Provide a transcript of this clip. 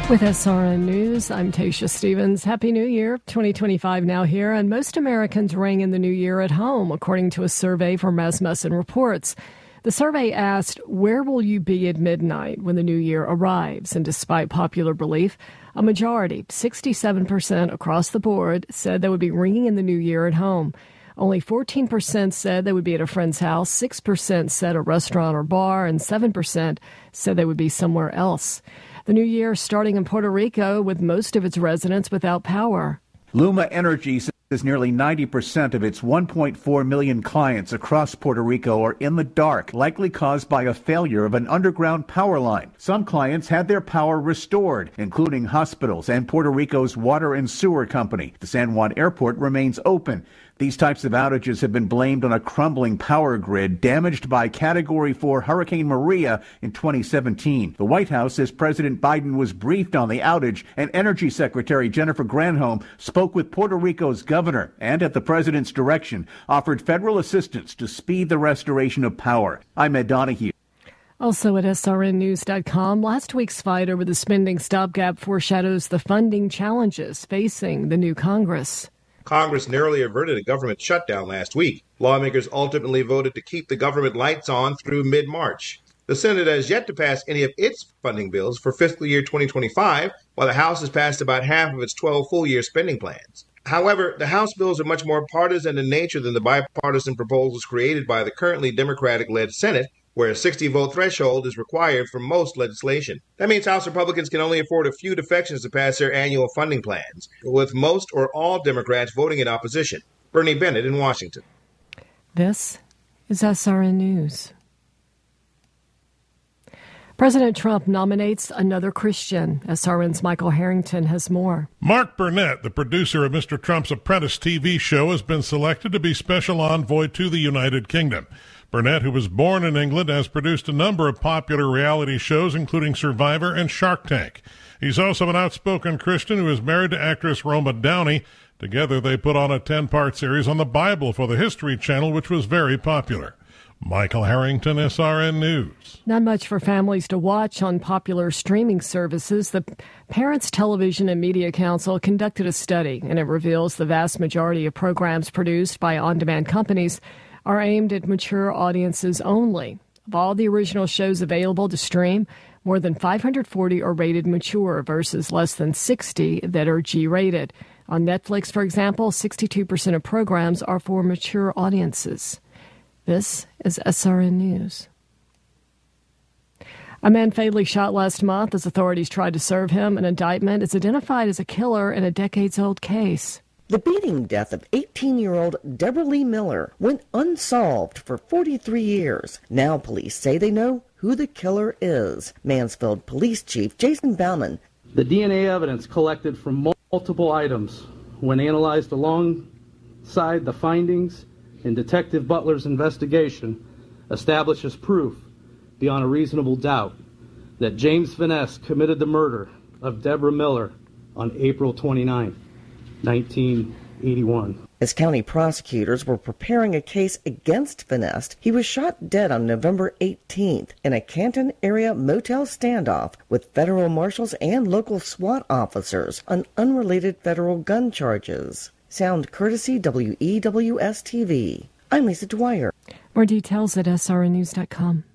With SRN News, I'm Tasha Stevens. Happy New Year. 2025 now here, and most Americans ring in the new year at home, according to a survey from Rasmussen Reports. The survey asked, where will you be at midnight when the new year arrives? And despite popular belief, a majority, 67% across the board, said they would be ringing in the new year at home. Only 14% said they would be at a friend's house, 6% said a restaurant or bar, and 7% said they would be somewhere else. The new year starting in Puerto Rico with most of its residents without power. Luma Energy says nearly 90% of its 1.4 million clients across Puerto Rico are in the dark, likely caused by a failure of an underground power line. Some clients had their power restored, including hospitals and Puerto Rico's water and sewer company. The San Juan Airport remains open. These types of outages have been blamed on a crumbling power grid damaged by Category 4 Hurricane Maria in 2017. The White House says President Biden was briefed on the outage, and Energy Secretary Jennifer Granholm spoke with Puerto Rico's governor and, at the president's direction, offered federal assistance to speed the restoration of power. I'm Ed Donahue. Also at srnnews.com, last week's fight over the spending stopgap foreshadows the funding challenges facing the new Congress. Congress narrowly averted a government shutdown last week. Lawmakers ultimately voted to keep the government lights on through mid-March. The Senate has yet to pass any of its funding bills for fiscal year 2025, while the House has passed about half of its 12 full-year spending plans. However, the House bills are much more partisan in nature than the bipartisan proposals created by the currently Democratic-led Senate, where a 60-vote threshold is required for most legislation. That means House Republicans can only afford a few defections to pass their annual funding plans, with most or all Democrats voting in opposition. Bernie Bennett in Washington. This is SRN News. President Trump nominates another Christian. SRN's Michael Harrington has more. Mark Burnett, the producer of Mr. Trump's Apprentice TV show, has been selected to be special envoy to the United Kingdom. Burnett, who was born in England, has produced a number of popular reality shows, including Survivor and Shark Tank. He's also an outspoken Christian who is married to actress Roma Downey. Together, they put on a 10-part series on the Bible for the History Channel, which was very popular. Michael Harrington, SRN News. Not much for families to watch on popular streaming services. The Parents Television and Media Council conducted a study, and it reveals the vast majority of programs produced by on-demand companies are aimed at mature audiences only. Of all the original shows available to stream, more than 540 are rated mature versus less than 60 that are G-rated. On Netflix, for example, 62% of programs are for mature audiences. This is SRN News. A man fatally shot last month as authorities tried to serve him an indictment is identified as a killer in a decades-old case. The beating death of 18-year-old Deborah Lee Miller went unsolved for 43 years. Now police say they know who the killer is. Mansfield Police Chief Jason Bauman. The DNA evidence collected from multiple items, when analyzed alongside the findings in Detective Butler's investigation, establishes proof beyond a reasonable doubt that James Finesse committed the murder of Deborah Miller on April 29, 1981. As county prosecutors were preparing a case against Finesse, he was shot dead on November 18th in a Canton area motel standoff with federal marshals and local SWAT officers on unrelated federal gun charges. Sound courtesy WEWS-TV. I'm Lisa Dwyer. More details at srnnews.com.